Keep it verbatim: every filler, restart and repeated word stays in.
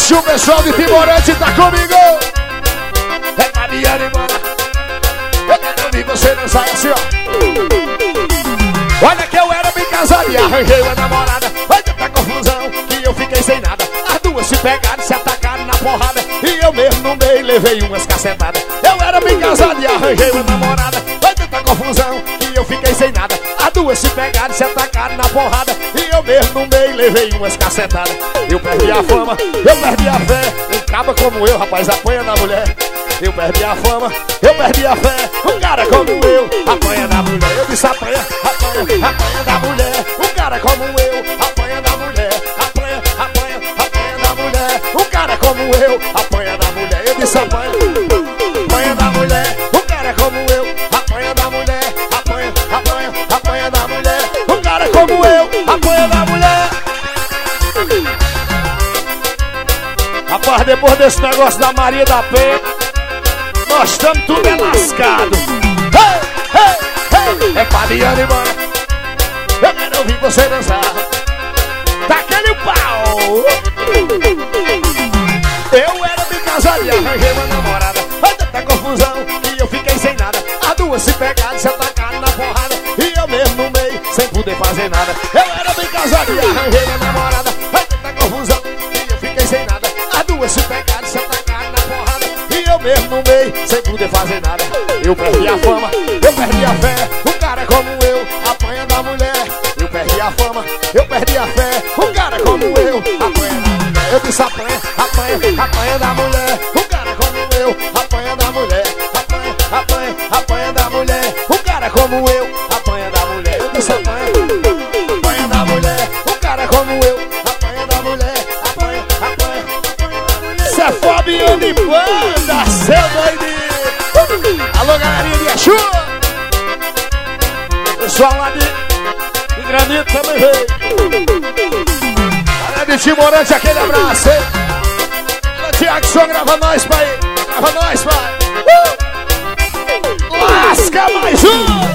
Oxe, o pessoal de Timorante tá comigo. É Fabiane, mano. Eu quero ouvir você dançar assim, ó. Olha que eu era bem casado e arranjei uma namorada. Foi tanta confusão que eu fiquei sem nada. As duas se pegaram, se atacaram na porrada. E eu mesmo no meio levei umas cacetadas. Eu era bem casado e arranjei uma namorada. Foi tanta confusão que eu fiquei sem nada. As duas se pegaram, se atacaram na porrada. E eu mesmo no meio levei umas cacetadas. Eu perdi a fama, eu perdi a fé. Um caba como eu, rapaz, apanha da mulher. Eu perdi a fama, eu perdi a fé. Um cara como eu, apanha da mulher. Eu disse apanha, apanha, apanha da mulher. Um cara como eu, apanha da mulher. Apanha, apanha, apanha da mulher. Um cara como eu, apanha da mulher. Eu disse apanha, apanha da mulher. Um cara como eu, apanha da mulher. Apanha, apanha, apanha da mulher. Um cara como eu, apanha da mulher. Rapaz, depois desse negócio da Maria da Penha, nós estamos tudo é lascado. Hey, hey, hey. É Fabiane, mano. Eu quero ouvir você dançar. Daquele pau. Eu era bem casado e arranjei uma namorada. Foi tanta confusão que eu fiquei sem nada. As duas se pegaram, se atacaram na porrada. E eu mesmo no meio, sem poder fazer nada. Eu era bem casado e arranjei uma namorada. Foi tanta confusão que eu fiquei sem nada. As duas se pegaram, se atacaram na porrada. E eu mesmo no meio, sem poder fazer nada. Eu perdi a fama, eu perdi a fé. Um cara como eu, apanha da mulher. Eu perdi a fama, eu perdi a fé. Um cara como eu, apanha da mulher. Eu disse apanha, apanha, apanha da mulher. Um cara como eu, apanha da mulher. Apanha, apanha, apanha da mulher. Um cara como eu, apanha da mulher. Eu disse apanha, apanha da mulher. Um cara como eu, apanha da mulher. Apanha, apanha, apanha da mulher. Isso é Fabiane Banda, seu doidinho. Alô, galerinha de Exu. Pessoal lá de, de Granito também veio. Galera de Timorante, aquele abraço, hein? Olha, Tiago, só grava nós, pai. Grava nós, pai. Uh! Lasca mais um.